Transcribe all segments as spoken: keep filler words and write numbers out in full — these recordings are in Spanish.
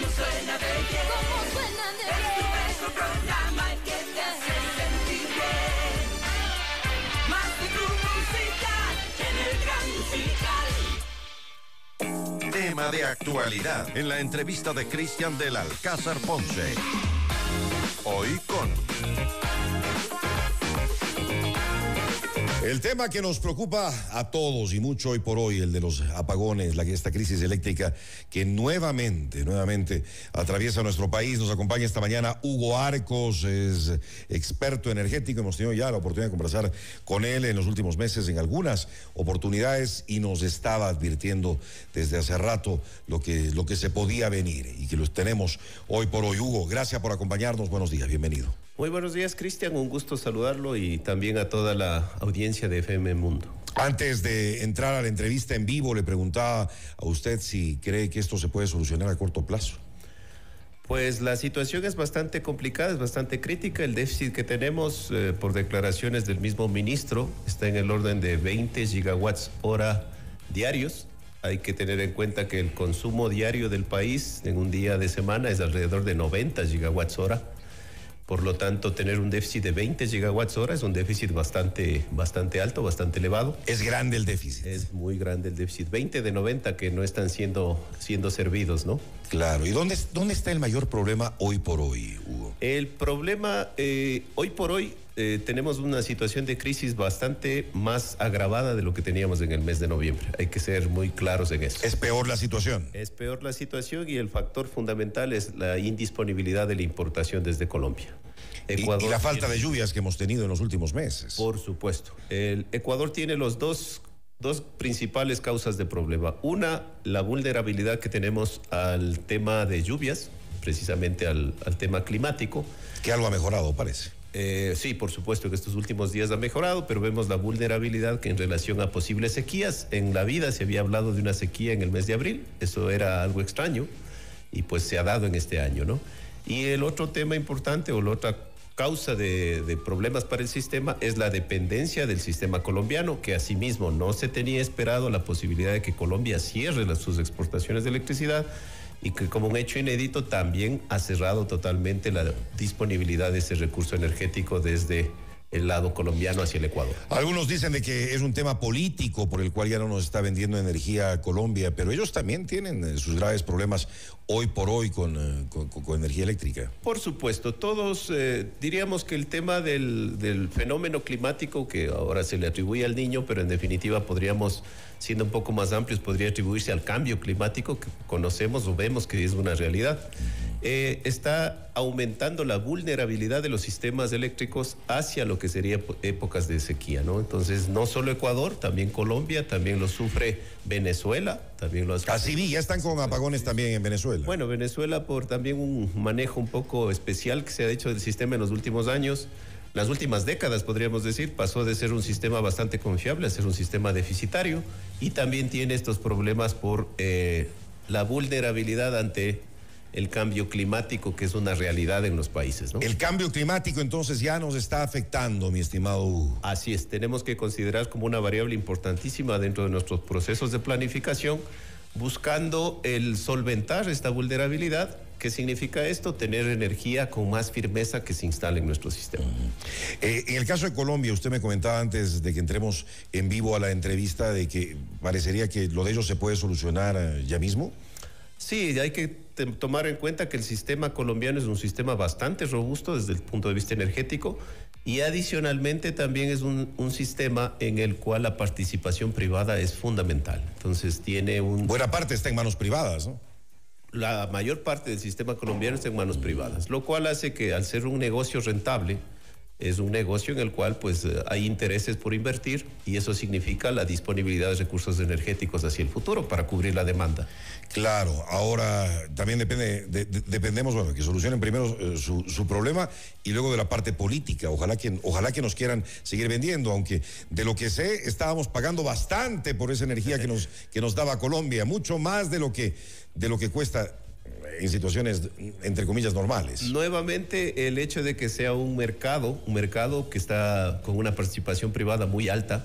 ¿Cómo suena de bien? ¿Cómo suena de bien? Es tu mejor programa que te hace sentir bien. Más de tu música en el Gran Musical. Tema de actualidad en la entrevista de Cristian del Alcázar Ponce. Hoy con... El tema que nos preocupa a todos y mucho hoy por hoy, el de los apagones, la, esta crisis eléctrica que nuevamente, nuevamente atraviesa nuestro país. Nos acompaña esta mañana Hugo Arcos, es experto energético. Hemos tenido ya la oportunidad de conversar con él en los últimos meses en algunas oportunidades y nos estaba advirtiendo desde hace rato lo que, lo que se podía venir y que los tenemos hoy por hoy. Hugo, gracias por acompañarnos. Buenos días, bienvenido. Muy buenos días, Cristian, un gusto saludarlo y también a toda la audiencia de F M Mundo. Antes de entrar a la entrevista en vivo, le preguntaba a usted si cree que esto se puede solucionar a corto plazo. Pues la situación es bastante complicada, es bastante crítica. El déficit que tenemos, eh, por declaraciones del mismo ministro, está en el orden de veinte gigawatts hora diarios. Hay que tener en cuenta que el consumo diario del país en un día de semana es alrededor de noventa gigawatts hora. Por lo tanto, tener un déficit de veinte gigawatts hora es un déficit bastante, bastante alto, bastante elevado. Es grande el déficit. Es muy grande el déficit. veinte de noventa que no están siendo, siendo servidos, ¿no? Claro. ¿Y dónde, dónde está el mayor problema hoy por hoy, Hugo? El problema, eh, hoy por hoy, eh, tenemos una situación de crisis bastante más agravada de lo que teníamos en el mes de noviembre. Hay que ser muy claros en eso. ¿Es peor la situación? Es peor la situación y el factor fundamental es la indisponibilidad de la importación desde Colombia. Ecuador y, y la falta tiene, de lluvias que hemos tenido en los últimos meses. Por supuesto. El Ecuador tiene los dos, dos principales causas de problema. Una, la vulnerabilidad que tenemos al tema de lluvias, precisamente al, al tema climático. Que algo ha mejorado, parece. Eh, sí, por supuesto que estos últimos días ha mejorado, pero vemos la vulnerabilidad que en relación a posibles sequías. En la vida se había hablado de una sequía en el mes de abril, eso era algo extraño y pues se ha dado en este año, ¿no? Y el otro tema importante o la otra causa de, de problemas para el sistema es la dependencia del sistema colombiano, que asimismo no se tenía esperado la posibilidad de que Colombia cierre las, sus exportaciones de electricidad y que como un hecho inédito también ha cerrado totalmente la disponibilidad de ese recurso energético desde el lado colombiano hacia el Ecuador. Algunos dicen de que es un tema político por el cual ya no nos está vendiendo energía a Colombia, pero ellos también tienen sus graves problemas hoy por hoy con, con, con energía eléctrica. Por supuesto, todos eh, diríamos que el tema del, del fenómeno climático, que ahora se le atribuye al Niño, pero en definitiva podríamos, siendo un poco más amplios, podría atribuirse al cambio climático que conocemos o vemos que es una realidad. Eh, está aumentando la vulnerabilidad de los sistemas eléctricos hacia lo que sería épocas de sequía, ¿no? Entonces, no solo Ecuador, también Colombia, también lo sufre Venezuela, también lo sufre. Así vi, ya están con apagones también en Venezuela. Bueno, Venezuela por también un manejo un poco especial que se ha hecho del sistema en los últimos años. Las últimas décadas, podríamos decir, pasó de ser un sistema bastante confiable a ser un sistema deficitario y también tiene estos problemas por eh, la vulnerabilidad ante el cambio climático, que es una realidad en los países, ¿no? El cambio climático entonces ya nos está afectando, mi estimado Hugo. Así es, tenemos que considerar como una variable importantísima dentro de nuestros procesos de planificación, buscando el solventar esta vulnerabilidad. ¿Qué significa esto? Tener energía con más firmeza que se instale en nuestro sistema. Uh-huh. Eh, en el caso de Colombia, usted me comentaba antes de que entremos en vivo a la entrevista de que parecería que lo de ellos se puede solucionar eh, ya mismo. Sí, hay que te, tomar en cuenta que el sistema colombiano es un sistema bastante robusto desde el punto de vista energético y adicionalmente también es un, un sistema en el cual la participación privada es fundamental. Entonces tiene un... Buena parte está en manos privadas, ¿no? La mayor parte del sistema colombiano está en manos privadas, lo cual hace que al ser un negocio rentable, es un negocio en el cual pues hay intereses por invertir y eso significa la disponibilidad de recursos energéticos hacia el futuro para cubrir la demanda. Claro, ahora también depende, de, de, dependemos, bueno, que solucionen primero eh, su, su problema y luego de la parte política. Ojalá que, ojalá que nos quieran seguir vendiendo, aunque de lo que sé estábamos pagando bastante por esa energía que nos, que nos daba Colombia, mucho más de lo que, de lo que cuesta en situaciones, entre comillas, normales. Nuevamente, el hecho de que sea un mercado, un mercado que está con una participación privada muy alta,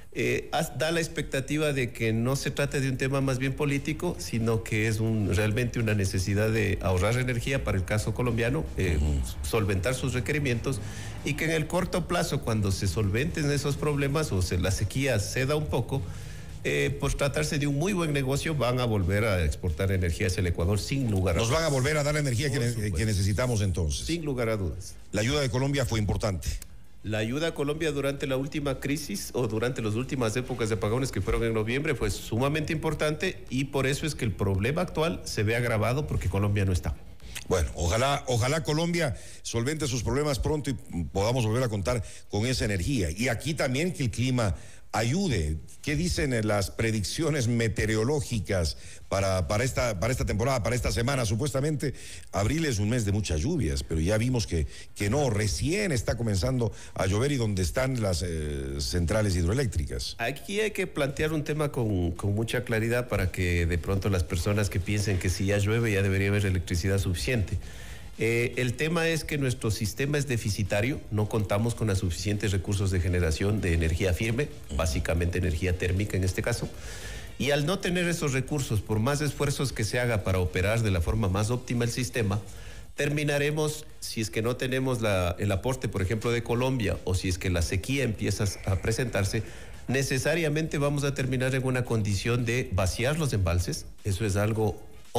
eh, da la expectativa de que no se trate de un tema más bien político, sino que es un, realmente una necesidad de ahorrar energía para el caso colombiano, eh, uh-huh. solventar sus requerimientos, y que en el corto plazo, cuando se solventen esos problemas o se, la sequía ceda un poco, Eh, por tratarse de un muy buen negocio, van a volver a exportar energía hacia el Ecuador sin lugar a dudas. Nos van a volver a dar la energía que, ne- que necesitamos entonces. Sin lugar a dudas. La ayuda de Colombia fue importante. La ayuda a Colombia durante la última crisis o durante las últimas épocas de apagones que fueron en noviembre fue sumamente importante, y por eso es que el problema actual se ve agravado porque Colombia no está. Bueno, ojalá, ojalá Colombia solvente sus problemas pronto y podamos volver a contar con esa energía. Y aquí también que el clima ayude. ¿Qué dicen las predicciones meteorológicas para, para, esta, para esta temporada, para esta semana? Supuestamente abril es un mes de muchas lluvias, pero ya vimos que, que no, recién está comenzando a llover y donde están las eh, centrales hidroeléctricas. Aquí hay que plantear un tema con, con mucha claridad para que de pronto las personas que piensen que si ya llueve ya debería haber electricidad suficiente. Eh, el tema es que nuestro sistema es deficitario, no contamos con los suficientes recursos de generación de energía firme, básicamente energía térmica en este caso, y al no tener esos recursos, por más esfuerzos que se haga para operar de la forma más óptima el sistema, terminaremos, si es que no tenemos la, el aporte, por ejemplo, de Colombia, o si es que la sequía empieza a presentarse, necesariamente vamos a terminar en una condición de vaciar los embalses. Eso es algo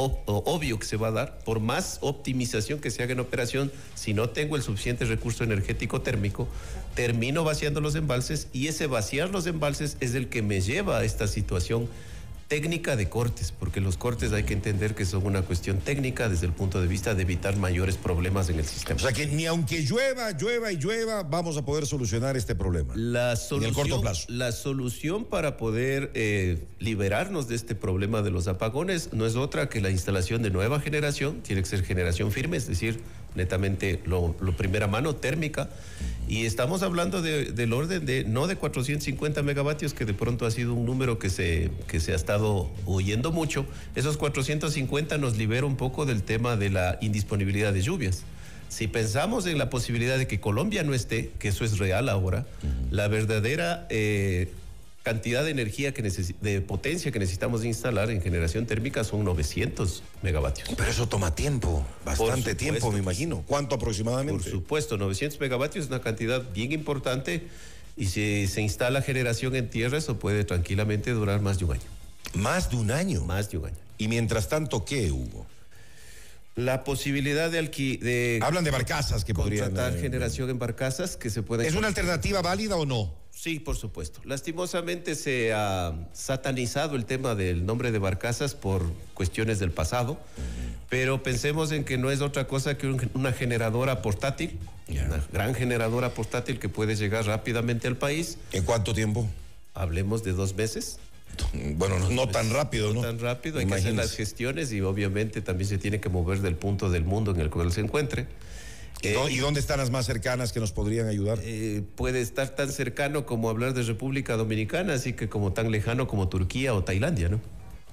obvio que se va a dar, por más optimización que se haga en operación. Si no tengo el suficiente recurso energético térmico, termino vaciando los embalses, y ese vaciar los embalses es el que me lleva a esta situación técnica de cortes, porque los cortes hay que entender que son una cuestión técnica desde el punto de vista de evitar mayores problemas en el sistema. O sea que ni aunque llueva, llueva y llueva, vamos a poder solucionar este problema. La solución, en el corto plazo. La solución para poder eh, liberarnos de este problema de los apagones no es otra que la instalación de nueva generación. Tiene que ser generación firme, es decir, netamente lo, lo primera mano, térmica. Y estamos hablando de, del orden de, no de cuatrocientos cincuenta megavatios, que de pronto ha sido un número que se, que se ha estado oyendo mucho. Esos cuatrocientos cincuenta nos libera un poco del tema de la indisponibilidad de lluvias. Si pensamos en la posibilidad de que Colombia no esté, que eso es real ahora, uh-huh. la verdadera eh, cantidad de energía, que necesi- de potencia que necesitamos instalar en generación térmica son novecientos megavatios. Pero eso toma tiempo, bastante tiempo, me imagino. ¿Cuánto aproximadamente? Por supuesto, novecientos megavatios es una cantidad bien importante, y si se instala generación en tierra, eso puede tranquilamente durar más de un año. ¿Más de un año? Más de un año. ¿Y mientras tanto qué, Hugo? La posibilidad de alquilar... De Hablan de barcazas que podrían... Contratar eh, generación en barcazas que se pueden... ¿Es una alternativa válida o no? Sí, por supuesto. Lastimosamente se ha satanizado el tema del nombre de barcazas por cuestiones del pasado, uh-huh. pero pensemos en que no es otra cosa que un, una generadora portátil, yeah. una gran generadora portátil que puede llegar rápidamente al país. ¿En cuánto tiempo? Hablemos de dos meses. Bueno, no, no tan rápido, ¿no? No tan rápido, hay Imagínese. que hacer las gestiones, y obviamente también se tiene que mover del punto del mundo en el cual se encuentre. ¿Y, eh, ¿Y dónde están las más cercanas que nos podrían ayudar? Eh, puede estar tan cercano como hablar de República Dominicana, así que como tan lejano como Turquía o Tailandia, ¿no?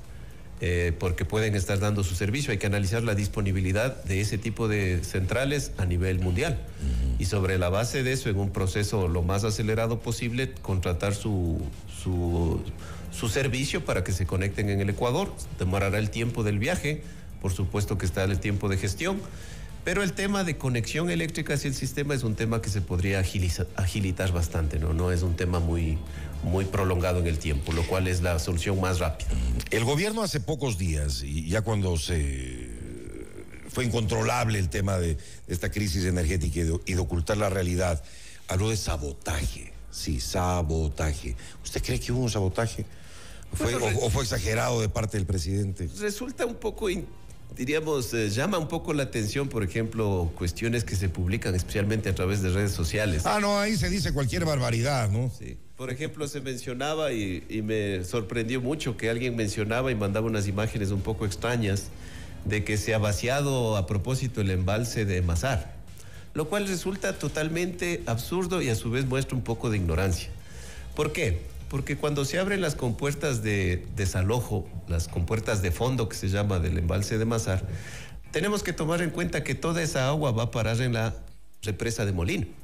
Eh, porque pueden estar dando su servicio. Hay que analizar la disponibilidad de ese tipo de centrales a nivel mundial. Uh-huh. Y sobre la base de eso, en un proceso lo más acelerado posible, contratar su, su, su servicio para que se conecten en el Ecuador. Demorará el tiempo del viaje, por supuesto que está el tiempo de gestión, pero el tema de conexión eléctrica hacia el sistema es un tema que se podría agilizar, agilitar bastante, ¿no? No es un tema muy, muy prolongado en el tiempo, lo cual es la solución más rápida. El gobierno hace pocos días, y ya cuando se fue incontrolable el tema de esta crisis energética y de, y de ocultar la realidad, habló de sabotaje. Sí, sabotaje. ¿Usted cree que hubo un sabotaje? ¿Fue, bueno, o, ¿O fue exagerado de parte del presidente? Resulta un poco... In... diríamos, eh, llama un poco la atención, por ejemplo, cuestiones que se publican especialmente a través de redes sociales. Ah, no, ahí se dice cualquier barbaridad, ¿no? Sí. Por ejemplo, se mencionaba y, y me sorprendió mucho que alguien mencionaba y mandaba unas imágenes un poco extrañas de que se ha vaciado a propósito el embalse de Mazar, lo cual resulta totalmente absurdo y a su vez muestra un poco de ignorancia. ¿Por qué? Porque cuando se abren las compuertas de desalojo, las compuertas de fondo que se llama del embalse de Mazar, tenemos que tomar en cuenta que toda esa agua va a parar en la represa de Molino.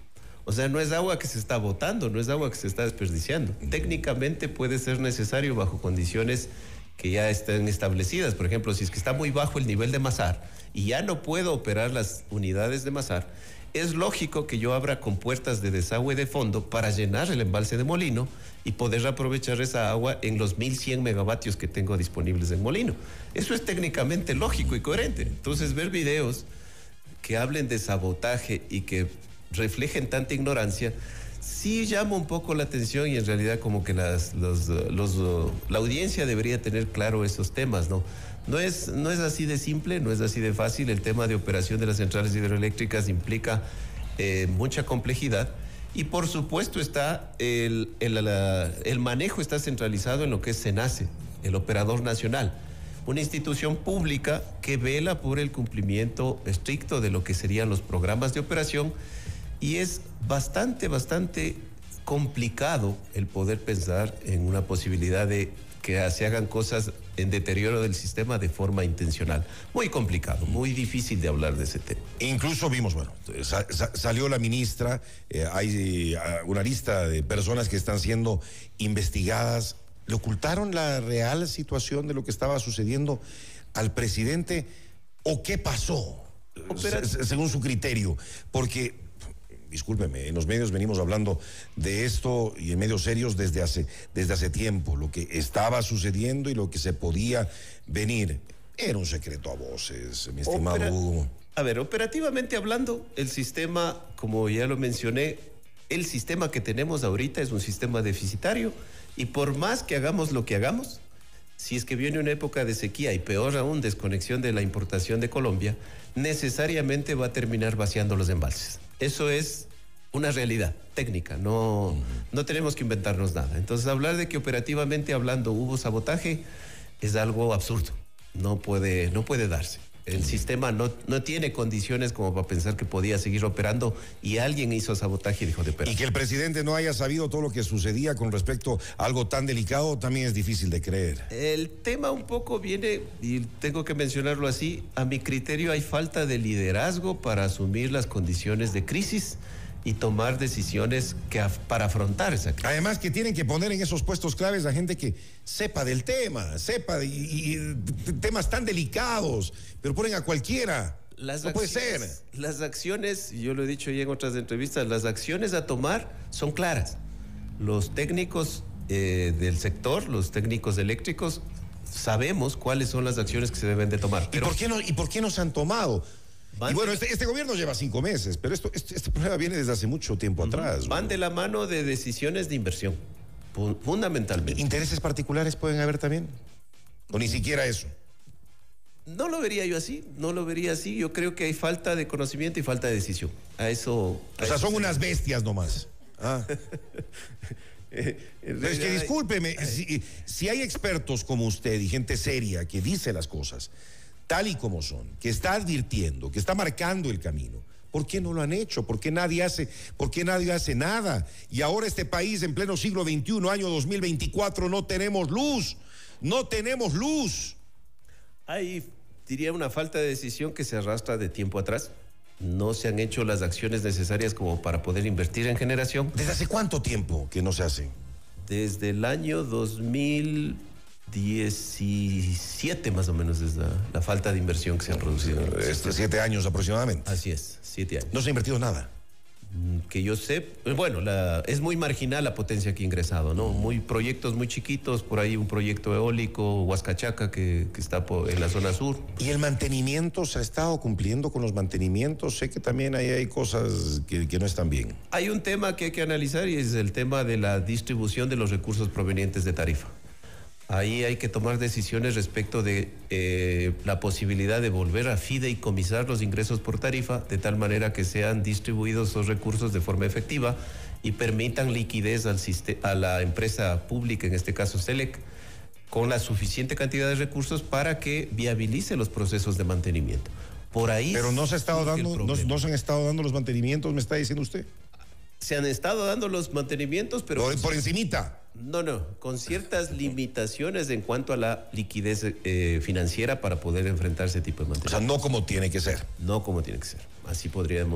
O sea, no es agua que se está botando, no es agua que se está desperdiciando. Técnicamente puede ser necesario bajo condiciones que ya estén establecidas. Por ejemplo, si es que está muy bajo el nivel de Masar y ya no puedo operar las unidades de Masar, es lógico que yo abra compuertas de desagüe de fondo para llenar el embalse de Molino y poder aprovechar esa agua en los mil cien megavatios que tengo disponibles en Molino. Eso es técnicamente lógico y coherente. Entonces, ver videos que hablen de sabotaje y que reflejen tanta ignorancia, sí llama un poco la atención y en realidad como que las, los, los, la audiencia debería tener claro esos temas, ¿no? No es, no es así de simple, no es así de fácil. El tema de operación de las centrales hidroeléctricas implica eh, mucha complejidad y por supuesto está el, el, la, el manejo está centralizado en lo que es SENACE, el operador nacional, una institución pública que vela por el cumplimiento estricto de lo que serían los programas de operación. Y es bastante, bastante complicado el poder pensar en una posibilidad de que se hagan cosas en deterioro del sistema de forma intencional. Muy complicado, muy difícil de hablar de ese tema. Incluso vimos, bueno, sa sa salió la ministra, eh, hay eh, una lista de personas que están siendo investigadas. ¿Le ocultaron la real situación de lo que estaba sucediendo al presidente? ¿O qué pasó? Opera- Se según su criterio. Porque... discúlpeme, en los medios venimos hablando de esto y en medios serios desde hace, desde hace tiempo. Lo que estaba sucediendo y lo que se podía venir era un secreto a voces, mi estimado Opera- Hugo. A ver, operativamente hablando, el sistema, como ya lo mencioné, el sistema que tenemos ahorita es un sistema deficitario y por más que hagamos lo que hagamos, si es que viene una época de sequía y peor aún, desconexión de la importación de Colombia, necesariamente va a terminar vaciando los embalses. Eso es una realidad técnica, no, no tenemos que inventarnos nada. Entonces, hablar de que operativamente hablando hubo sabotaje es algo absurdo, no puede, no puede darse. El sistema no, no tiene condiciones como para pensar que podía seguir operando y alguien hizo sabotaje y dejó de operar. Y que el presidente no haya sabido todo lo que sucedía con respecto a algo tan delicado también es difícil de creer. El tema un poco viene, y tengo que mencionarlo así, a mi criterio hay falta de liderazgo para asumir las condiciones de crisis y tomar decisiones que af para afrontar esa crisis. Además que tienen que poner en esos puestos claves a gente que sepa del tema, sepa de, y, y, temas tan delicados, pero ponen a cualquiera. Las no puede acciones, ser. Las acciones, yo lo he dicho ya en otras entrevistas, las acciones a tomar son claras. Los técnicos eh, del sector, los técnicos eléctricos, sabemos cuáles son las acciones que se deben de tomar. ¿Y, Pero por qué no, ¿Y por qué no se han tomado? Van Y bueno, de- este, este gobierno lleva cinco meses, pero esto, este, este problema viene desde hace mucho tiempo atrás. van de la mano de decisiones de inversión, fu- fundamentalmente. ¿Intereses particulares pueden haber también? ¿O ni siquiera eso? No lo vería yo así, no lo vería así. Yo creo que hay falta de conocimiento y falta de decisión. A eso... a O sea, eso son se- unas bestias nomás. Ah. Eh, en Pero es que realidad, discúlpeme, si, si hay expertos como usted y gente seria que dice las cosas tal y como son, que está advirtiendo, que está marcando el camino, ¿por qué no lo han hecho? ¿Por qué nadie hace, por qué nadie hace nada? Y ahora este país en pleno siglo veintiuno, año dos mil veinticuatro, no tenemos luz, no tenemos luz. Hay, diría, una falta de decisión que se arrastra de tiempo atrás. No se han hecho las acciones necesarias como para poder invertir en generación. ¿Desde hace cuánto tiempo que no se hace? Desde el año dos mil diecisiete más o menos es la, la falta de inversión que se ha producido. en el Este, sistema. siete años aproximadamente. Así es, siete años. No se ha invertido nada. Que yo sé, bueno, la, es muy marginal la potencia que ha ingresado, ¿no? Muy proyectos muy chiquitos, por ahí un proyecto eólico, Huascachaca, que, que está por, en la zona sur. ¿Y el mantenimiento se ha estado cumpliendo con los mantenimientos? Sé que también ahí hay cosas que, que no están bien. Hay un tema que hay que analizar y es el tema de la distribución de los recursos provenientes de tarifa. Ahí hay que tomar decisiones respecto de eh, la posibilidad de volver a fideicomisar los ingresos por tarifa, de tal manera que sean distribuidos esos recursos de forma efectiva y permitan liquidez al siste- a la empresa pública, en este caso SELEC, con la suficiente cantidad de recursos para que viabilice los procesos de mantenimiento. Por ahí... Pero no se ha estado surge el dando, no, problema. no se han estado dando los mantenimientos, me está diciendo usted. Se han estado dando los mantenimientos, pero... Por, por encimita. No, no, con ciertas limitaciones en cuanto a la liquidez eh, financiera para poder enfrentar ese tipo de O sea, mantenimiento. no como tiene que ser. No como tiene que ser. Así podríamos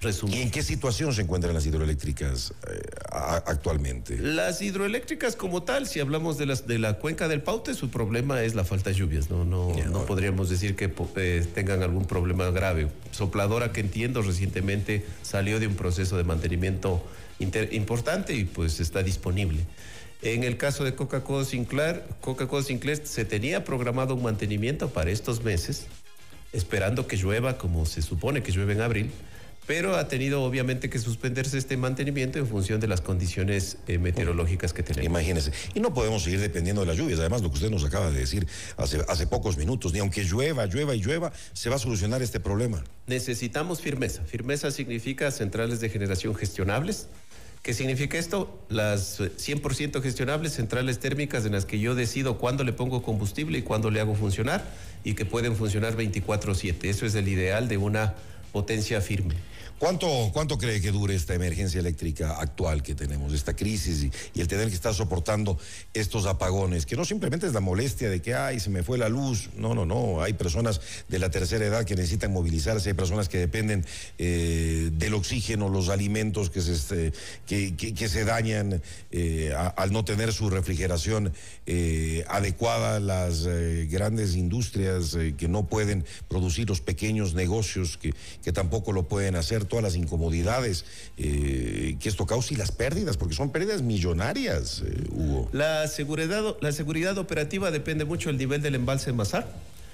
Resumen. ¿Y en qué situación se encuentran las hidroeléctricas eh, a- actualmente? Las hidroeléctricas como tal, si hablamos de las de la cuenca del Paute, su problema es la falta de lluvias. No, no, Ya, no no. podríamos decir que eh, tengan algún problema grave. Sopladora, que entiendo, recientemente salió de un proceso de mantenimiento inter- importante y pues está disponible. En el caso de Coca-Cola Sinclair, Coca-Cola Sinclair se tenía programado un mantenimiento para estos meses, esperando que llueva como se supone que llueve en abril, pero ha tenido obviamente que suspenderse este mantenimiento en función de las condiciones eh, meteorológicas que tenemos. Imagínense. Y no podemos seguir dependiendo de las lluvias. Además, lo que usted nos acaba de decir hace, hace pocos minutos, ni aunque llueva, llueva y llueva, se va a solucionar este problema. Necesitamos firmeza. Firmeza significa centrales de generación gestionables. ¿Qué significa esto? Las eh, cien por ciento gestionables centrales térmicas en las que yo decido cuándo le pongo combustible y cuándo le hago funcionar y que pueden funcionar veinticuatro siete. Eso es el ideal de una potencia firme. ¿Cuánto, ¿Cuánto cree que dure esta emergencia eléctrica actual que tenemos, esta crisis y, y el tener que estar soportando estos apagones? Que no simplemente es la molestia de que, ay, se me fue la luz. No, no, no. Hay personas de la tercera edad que necesitan movilizarse, hay personas que dependen eh, del oxígeno, los alimentos que se, este, que, que, que se dañan eh, a, al no tener su refrigeración eh, adecuada, las eh, grandes industrias eh, que no pueden producir, los pequeños negocios que, que tampoco lo pueden hacer, todas las incomodidades eh, que esto causa y las pérdidas, porque son pérdidas millonarias, eh, Hugo. La seguridad, la seguridad operativa depende mucho del nivel del embalse de Mazar.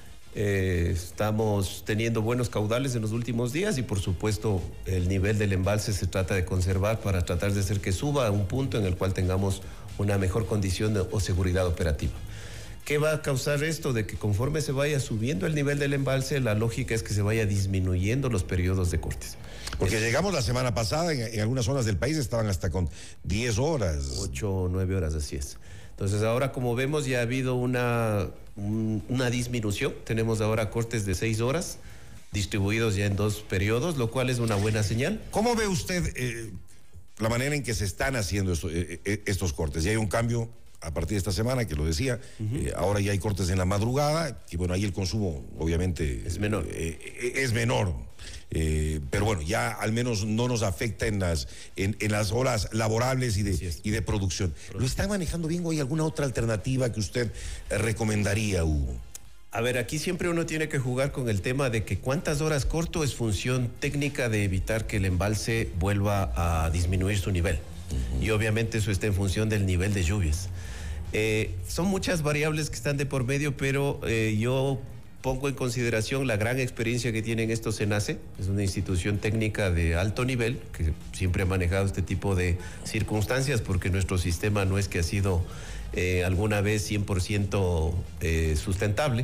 Eh, estamos teniendo buenos caudales en los últimos días y por supuesto el nivel del embalse se trata de conservar para tratar de hacer que suba a un punto en el cual tengamos una mejor condición de, o seguridad operativa. ¿Qué va a causar esto? De que conforme se vaya subiendo el nivel del embalse, la lógica es que se vaya disminuyendo los periodos de cortes. Porque Es llegamos la semana pasada, en, en algunas zonas del país estaban hasta con diez horas. ocho o nueve horas, así es. Entonces ahora, como vemos, ya ha habido una, un- una disminución. Tenemos ahora cortes de seis horas distribuidos ya en dos periodos, lo cual es una buena señal. ¿Cómo ve usted eh, la manera en que se están haciendo esto- eh, eh, estos cortes? Ya hay un cambio a partir de esta semana, que lo decía, uh-huh. eh, ahora ya hay cortes en la madrugada, y bueno, ahí el consumo obviamente Es menor. Eh, eh, es menor. Eh, pero bueno, ya al menos no nos afecta en las, en, en las horas laborables y de, y de producción. ¿Lo están manejando bien o hay alguna otra alternativa que usted eh, recomendaría, Hugo? A ver, aquí siempre uno tiene que jugar con el tema de que cuántas horas corto es función técnica de evitar que el embalse vuelva a disminuir su nivel. Uh-huh. Y obviamente eso está en función del nivel de lluvias. Eh, son muchas variables que están de por medio, pero eh, yo pongo en consideración la gran experiencia que tienen estos SENACE. Es una institución técnica de alto nivel que siempre ha manejado este tipo de circunstancias porque nuestro sistema no es que ha sido eh, alguna vez cien por ciento eh, sustentable.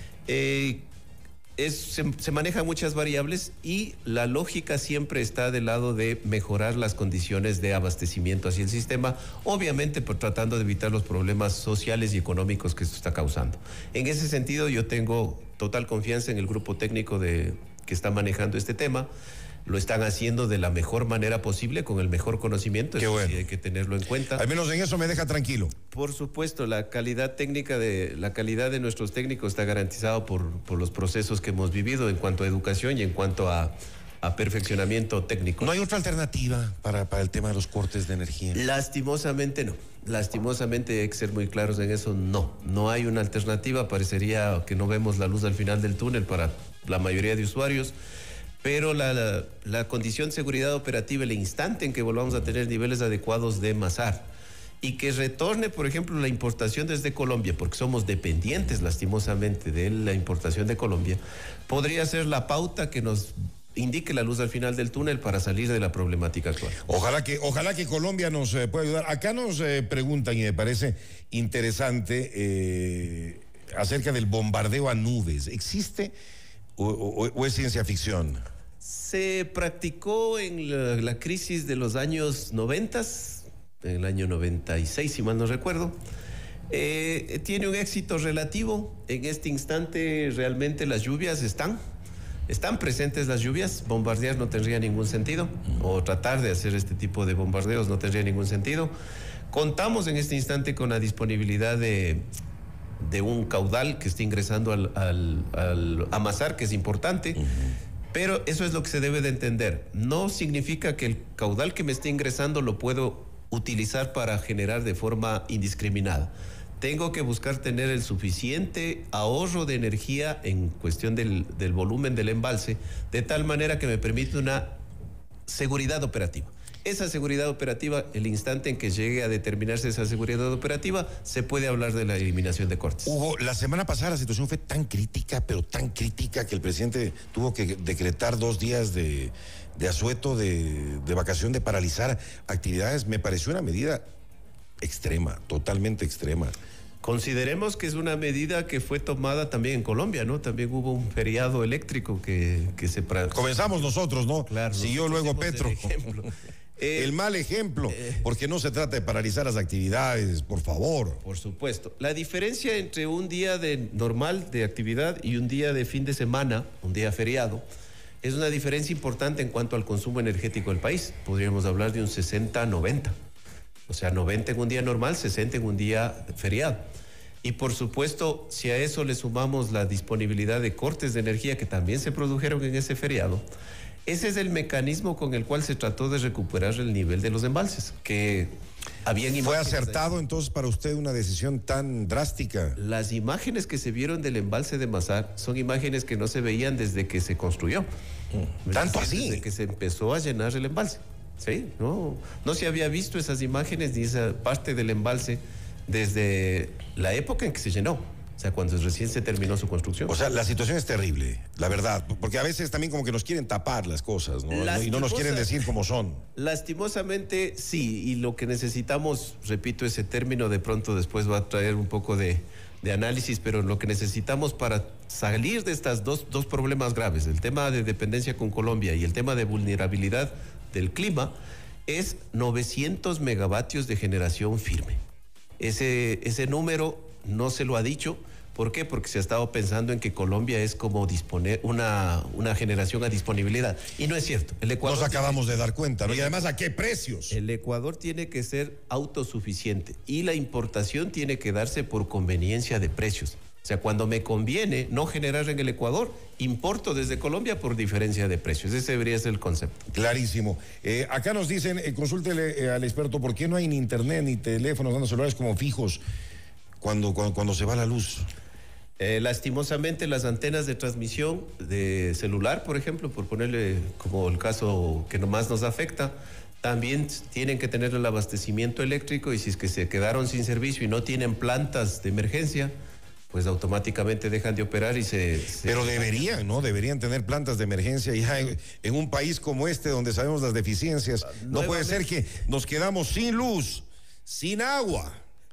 Eh, Es, se, se manejan muchas variables y la lógica siempre está del lado de mejorar las condiciones de abastecimiento hacia el sistema, obviamente por tratando de evitar los problemas sociales y económicos que esto está causando. En ese sentido, yo tengo total confianza en el grupo técnico de, que está manejando este tema. Lo están haciendo de la mejor manera posible, con el mejor conocimiento. Qué Eso bueno. sí hay que tenerlo en cuenta. Al menos en eso me deja tranquilo. Por supuesto, la calidad técnica de la calidad de nuestros técnicos está garantizado por, por los procesos que hemos vivido en cuanto a educación y en cuanto a, a perfeccionamiento técnico. ¿No hay otra alternativa para, para el tema de los cortes de energía? Lastimosamente no. Lastimosamente hay que ser muy claros en eso. No, no hay una alternativa. Parecería que no vemos la luz al final del túnel para la mayoría de usuarios. Pero la, la, la condición de seguridad operativa, el instante en que volvamos a tener niveles adecuados de Mazar y que retorne, por ejemplo, la importación desde Colombia, porque somos dependientes lastimosamente de la importación de Colombia, podría ser la pauta que nos indique la luz al final del túnel para salir de la problemática actual. Ojalá que, ojalá que Colombia nos eh, pueda ayudar. Acá nos eh, preguntan, y me parece interesante, eh, acerca del bombardeo a nubes. ¿Existe o, o, o es ciencia ficción? Se practicó en la, la crisis de los años noventas, en el año noventa y seis, si mal no recuerdo. Eh, tiene un éxito relativo. En este instante realmente las lluvias están, están presentes las lluvias. Bombardear no tendría ningún sentido, o tratar de hacer este tipo de bombardeos no tendría ningún sentido. Contamos en este instante con la disponibilidad de, de un caudal que está ingresando al, al, al a Mazar, que es importante. Uh-huh. Pero eso es lo que se debe de entender. No significa que el caudal que me esté ingresando lo puedo utilizar para generar de forma indiscriminada. Tengo que buscar tener el suficiente ahorro de energía en cuestión del, del volumen del embalse, de tal manera que me permite una seguridad operativa. Esa seguridad operativa, el instante en que llegue a determinarse esa seguridad operativa, se puede hablar de la eliminación de cortes. Hugo, la semana pasada la situación fue tan crítica, pero tan crítica, que el presidente tuvo que decretar dos días de, de asueto, de, de vacación, de paralizar actividades. Me pareció una medida extrema, totalmente extrema. Consideremos que es una medida que fue tomada también en Colombia, ¿no? También hubo un feriado eléctrico que, que se... Pra... Comenzamos nosotros, ¿no? Claro. Siguió luego Petro. El ejemplo. El mal ejemplo, eh, porque no se trata de paralizar las actividades, por favor. Por supuesto. La diferencia entre un día de normal de actividad y un día de fin de semana, un día feriado, es una diferencia importante en cuanto al consumo energético del país. Podríamos hablar de un sesenta noventa. O sea, noventa en un día normal, sesenta en un día feriado. Y por supuesto, si a eso le sumamos la disponibilidad de cortes de energía que también se produjeron en ese feriado, ese es el mecanismo con el cual se trató de recuperar el nivel de los embalses, que habían ¿Fue acertado entonces para usted una decisión tan drástica? Las imágenes que se vieron del embalse de Mazar son imágenes que no se veían desde que se construyó. Mm. ¿Tanto desde, así? Desde que se empezó a llenar el embalse. Sí, no, no se había visto esas imágenes ni esa parte del embalse desde la época en que se llenó. O sea, cuando recién se terminó su construcción. O sea, la situación es terrible, la verdad, porque a veces también como que nos quieren tapar las cosas, ¿no? Y no nos quieren decir cómo son. Lastimosamente, sí, y lo que necesitamos, repito ese término, de pronto después va a traer un poco de, de análisis, pero lo que necesitamos para salir de estos dos, dos problemas graves, el tema de dependencia con Colombia y el tema de vulnerabilidad del clima, es novecientos megavatios de generación firme. Ese, ese número no se lo ha dicho. ¿Por qué? Porque se ha estado pensando en que Colombia es como disponer una, una generación a disponibilidad. Y no es cierto. El Ecuador Nos acabamos tiene, de dar cuenta, ¿no? Y además, ¿a qué precios? El Ecuador tiene que ser autosuficiente y la importación tiene que darse por conveniencia de precios. O sea, cuando me conviene no generar en el Ecuador, importo desde Colombia por diferencia de precios. Ese debería ser el concepto. Clarísimo. Eh, acá nos dicen, eh, consúltele eh, al experto, ¿por qué no hay ni internet ni teléfonos dando celulares como fijos cuando, cuando, cuando se va la luz? Eh, lastimosamente las antenas de transmisión de celular, por ejemplo, por ponerle como el caso que nomás nos afecta, también tienen que tener el abastecimiento eléctrico, y si es que se quedaron sin servicio y no tienen plantas de emergencia, pues automáticamente dejan de operar y se... se... Pero deberían, ¿no? Deberían tener plantas de emergencia ya en, en un país como este donde sabemos las deficiencias. No puede ser que nos quedamos sin luz, sin agua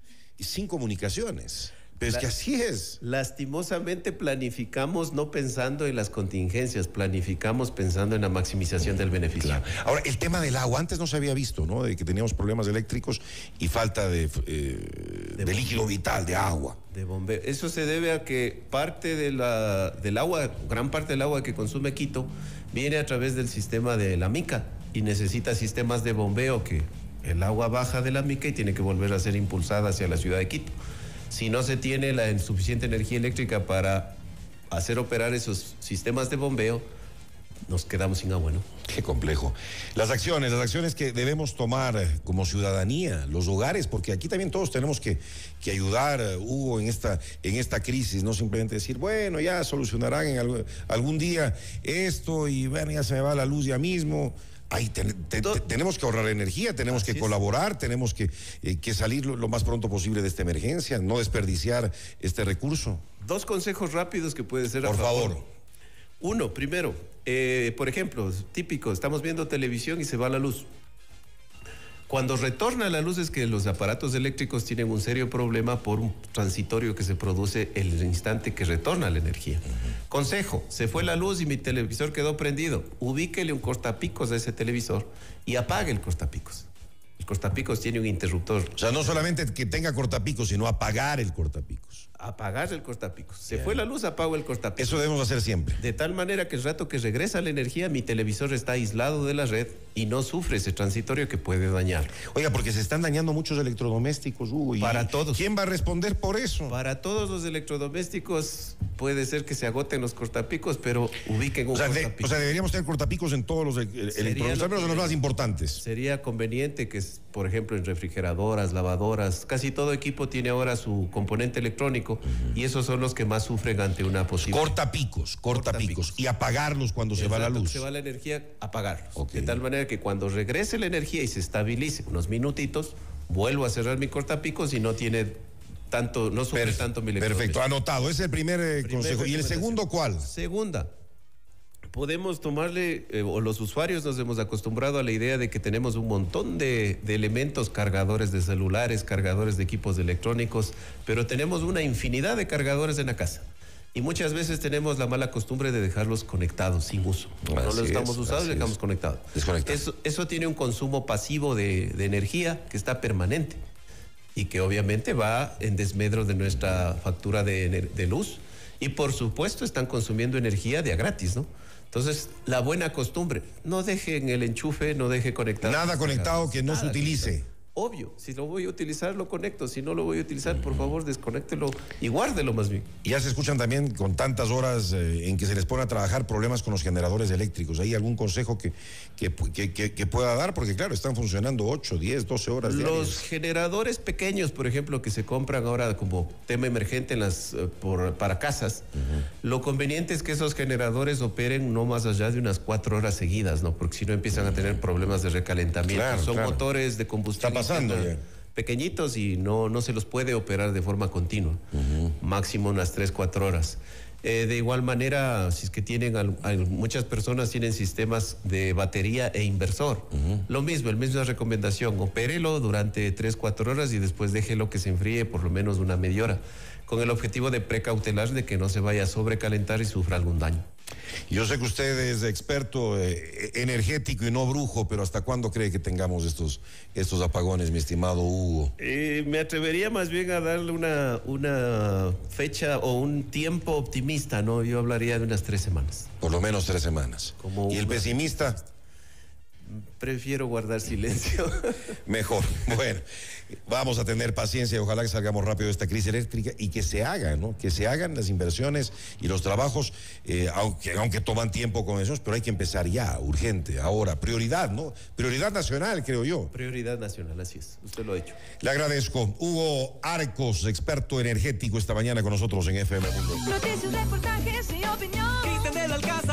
y sin comunicaciones. Pero es que así es. Lastimosamente planificamos no pensando en las contingencias, planificamos pensando en la maximización del beneficio. Claro. Ahora, el tema del agua, antes no se había visto, ¿no? De que teníamos problemas eléctricos y falta de, eh, de, de líquido vital, de agua. De bombeo. Eso se debe a que parte de la, del agua, gran parte del agua que consume Quito, viene a través del sistema de la mica y necesita sistemas de bombeo, que el agua baja de la mica y tiene que volver a ser impulsada hacia la ciudad de Quito. Si no se tiene la suficiente energía eléctrica para hacer operar esos sistemas de bombeo, nos quedamos sin agua, ¿no? Qué complejo. Las acciones, las acciones que debemos tomar como ciudadanía, los hogares, porque aquí también todos tenemos que, que ayudar, Hugo, en esta, en esta crisis, no simplemente decir, bueno, ya solucionarán en algún, algún día esto y bueno, ya se me va la luz ya mismo. Ay, te, te, te, tenemos que ahorrar energía, tenemos Así que colaborar, es. tenemos que, eh, que salir lo, lo más pronto posible de esta emergencia, no desperdiciar este recurso. Dos consejos rápidos que puede ser a Por favor. favor. Uno, primero, eh, por ejemplo, típico, estamos viendo televisión y se va la luz. Cuando retorna la luz es que los aparatos eléctricos tienen un serio problema por un transitorio que se produce el instante que retorna la energía. Uh-huh. Consejo, se fue la luz y mi televisor quedó prendido. Ubíquele un cortapicos a ese televisor y apague el cortapicos. El cortapicos tiene un interruptor. O sea, no solamente que tenga cortapicos, sino apagar el cortapicos. Apagar el cortapicos. Se Bien. fue la luz, apago el cortapicos. Eso debemos hacer siempre. De tal manera que el rato que regresa la energía, mi televisor está aislado de la red y no sufre ese transitorio que puede dañar. Oiga, porque se están dañando muchos electrodomésticos, Hugo. Y Para todos. ¿Quién va a responder por eso? Para todos los electrodomésticos puede ser que se agoten los cortapicos, pero ubiquen un O sea, de- cortapico. o sea, deberíamos tener cortapicos en todos los el- electrodomésticos, lo al menos en los que- más importantes. Sería conveniente que, por ejemplo, en refrigeradoras, lavadoras, casi todo equipo tiene ahora su componente electrónico y esos son los que más sufren ante una posible... Cortapicos, cortapicos. Cortapicos. Y apagarlos cuando se va la Exacto, luz. Se va la energía, apagarlos. Ok. De tal manera que cuando regrese la energía y se estabilice unos minutitos, vuelvo a cerrar mi cortapicos y no tiene tanto, no sufre Perfe- tanto mi Perfecto, electrodoméstico. anotado. Ese es el primer, eh, Primer consejo. ¿Y el recomendación. segundo cuál? Segunda, podemos tomarle, eh, o los usuarios nos hemos acostumbrado a la idea de que tenemos un montón de, de elementos, cargadores de celulares, cargadores de equipos electrónicos, pero tenemos una infinidad de cargadores en la casa. Y muchas veces tenemos la mala costumbre de dejarlos conectados sin uso. No Así los estamos es, usando, así los dejamos es. conectados. Desconectados. Eso, eso tiene un consumo pasivo de, de energía que está permanente y que obviamente va en desmedro de nuestra factura de, ener- de luz. Y por supuesto están consumiendo energía de a gratis, ¿no? Entonces, la buena costumbre, no dejen el enchufe, no deje conectado. Nada conectado que no se Nada utilice. conectado. Obvio, si lo voy a utilizar, lo conecto. Si no lo voy a utilizar, por favor, desconéctelo y guárdelo más bien. Y ya se escuchan también con tantas horas eh, en que se les pone a trabajar problemas con los generadores eléctricos. ¿Hay algún consejo que, que, que- que- que pueda dar? Porque claro, están funcionando ocho, diez, doce horas Los diarias. generadores pequeños, por ejemplo, que se compran ahora como tema emergente en las, eh, por, para casas, lo conveniente es que esos generadores operen no más allá de unas cuatro horas seguidas, ¿no? Porque si no empiezan a tener problemas de recalentamiento. Claro, Son claro. motores de combustión Está pasando interna ya. pequeñitos y no, no se los puede operar de forma continua, máximo unas tres, cuatro horas. Eh, de igual manera, si es que tienen, al- al- muchas personas tienen sistemas de batería e inversor. Lo mismo, el misma recomendación, opérelo durante tres, cuatro horas y después déjelo que se enfríe por lo menos una media hora, con el objetivo de precautelar de que no se vaya a sobrecalentar y sufra algún daño. Yo sé que usted es experto eh, energético y no brujo, pero ¿hasta cuándo cree que tengamos estos, estos apagones, mi estimado Hugo? Eh, me atrevería más bien a darle una, una fecha o un tiempo optimista, ¿no? Yo hablaría de unas tres semanas. Por lo menos tres semanas. Como ¿Y el una- pesimista? Prefiero guardar silencio. Mejor. Bueno, vamos a tener paciencia y ojalá que salgamos rápido de esta crisis eléctrica y que se hagan, ¿no? Que se hagan las inversiones y los trabajos, eh, aunque, aunque toman tiempo con esos, pero hay que empezar ya, urgente, ahora. Prioridad, ¿no? Prioridad nacional, creo yo. Prioridad nacional, así es. Usted lo ha hecho. Le agradezco. Hugo Arcos, experto energético, esta mañana con nosotros en F M. Noticias, reportajes y opinión. Cristian del Alcázar.